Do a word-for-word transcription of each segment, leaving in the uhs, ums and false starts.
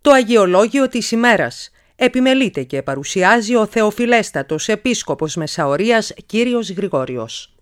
Το Αγιολόγιο της ημέρας επιμελείται και παρουσιάζει ο Θεοφιλέστατος Επίσκοπος Μεσαωρίας κύριος Γρηγόριος.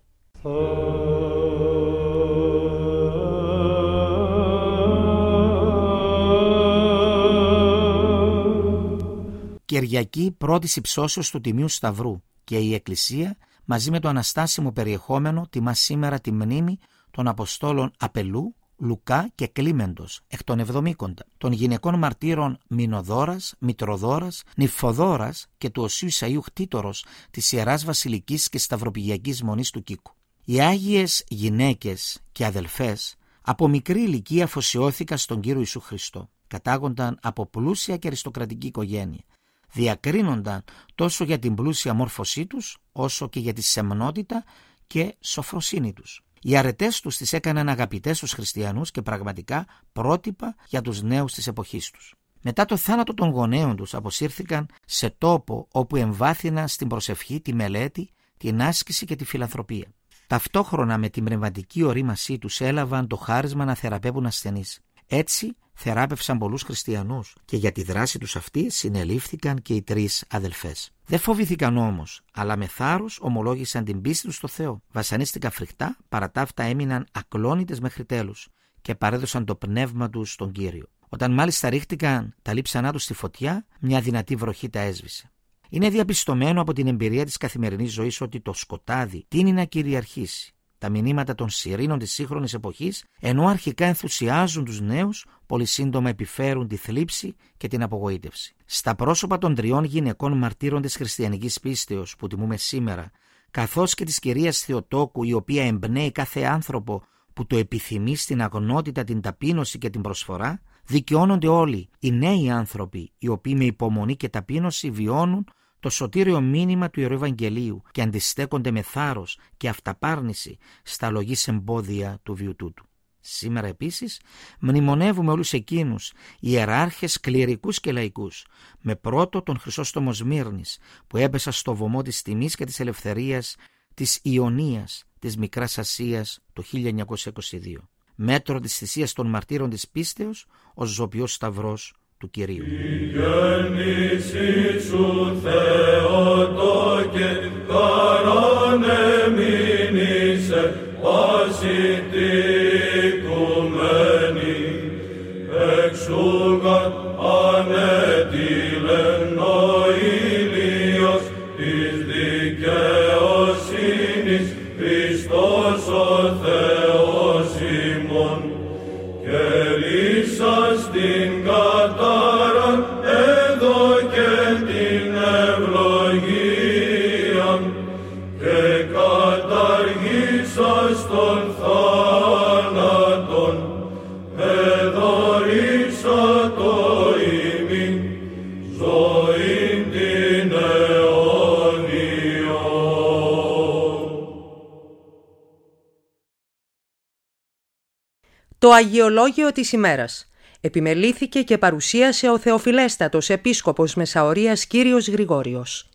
Κυριακή πρώτης υψώσεως του Τιμίου Σταυρού και η Εκκλησία μαζί με το αναστάσιμο περιεχόμενο τιμά σήμερα τη μνήμη των Αποστόλων Απελού, Λουκά και Κλίμεντος, εκ των Εβδομήκοντα, των γυναικών μαρτύρων Μηνοδόρας, Μητροδόρας, Νυφοδόρας και του Οσίου Ισαΐου Χτήτορος της Ιεράς Βασιλικής και Σταυροπηγιακής Μονής του Κίκου. Οι Άγιες γυναίκες και αδελφές από μικρή ηλικία αφοσιώθηκαν στον Κύριο Ιησού Χριστό. Κατάγονταν από πλούσια και αριστοκρατική οικογένεια. Διακρίνονταν τόσο για την πλούσια μόρφωσή τους, όσο και για τη σεμνότητα και σοφροσύνη τους. Οι αρετές τους τις έκαναν αγαπητές στους χριστιανούς και πραγματικά πρότυπα για τους νέους της εποχής τους. Μετά το θάνατο των γονέων τους αποσύρθηκαν σε τόπο όπου εμβάθυναν στην προσευχή, τη μελέτη, την άσκηση και τη φιλανθρωπία. Ταυτόχρονα με την πνευματική ορίμασή τους έλαβαν το χάρισμα να θεραπεύουν ασθενείς. Έτσι θεράπευσαν πολλούς χριστιανούς και για τη δράση τους αυτή συνελήφθηκαν και οι τρεις αδελφές. Δεν φοβήθηκαν όμως, αλλά με θάρρος ομολόγησαν την πίστη τους στο Θεό. Βασανίστηκαν φρικτά, παρά τα αυτά έμειναν ακλόνητες μέχρι τέλους και παρέδωσαν το πνεύμα τους στον Κύριο. Όταν μάλιστα ρίχτηκαν τα λείψανά τους στη φωτιά, μια δυνατή βροχή τα έσβησε. Είναι διαπιστωμένο από την εμπειρία της καθημερινής ζωής ότι το σκοτάδι τείνει να κυριαρχήσει. Τα μηνύματα των σιρήνων της σύγχρονης εποχής, ενώ αρχικά ενθουσιάζουν τους νέους, πολύ σύντομα επιφέρουν τη θλίψη και την απογοήτευση. Στα πρόσωπα των τριών γυναικών μαρτύρων της χριστιανικής πίστεως που τιμούμε σήμερα, καθώς και της κυρίας Θεοτόκου, η οποία εμπνέει κάθε άνθρωπο που το επιθυμεί στην αγνότητα, την ταπείνωση και την προσφορά, δικαιώνονται όλοι οι νέοι άνθρωποι, οι οποίοι με υπομονή και ταπείνωση βιώνουν το σωτήριο μήνυμα του Ιερού Ευαγγελίου και αντιστέκονται με θάρρος και αυταπάρνηση στα λογής εμπόδια του βίου τούτου. Σήμερα επίσης μνημονεύουμε όλους εκείνους ιεράρχες κληρικούς και λαϊκούς, με πρώτο τον Χρυσόστομο Σμύρνης που έπεσα στο βωμό της τιμής και της ελευθερίας της Ιωνίας της Μικράς Ασίας το χίλια εννιακόσια είκοσι δύο. Μέτρο της θυσίας των μαρτύρων της πίστεως, ο Ζωπιός Σταυρός του Κυρίου. Η γέννηση σου Θεοτόκε καράνε μείνησε ασυτικουμένη εξούγαν ανέτειλεν ο ήλιος της δικαιοσύνης Χριστός ο Θεός ημών και λύσα στην κατάρα έδωκε την ευλογία και καταργήσα στον θάνατον εδωρήσα το ημί ζωήν την αιώνιο. Το Αγιολόγιο της ημέρας επιμελήθηκε και παρουσίασε ο Θεοφιλέστατος Επίσκοπος Μεσαωρίας κύριος Γρηγόριος.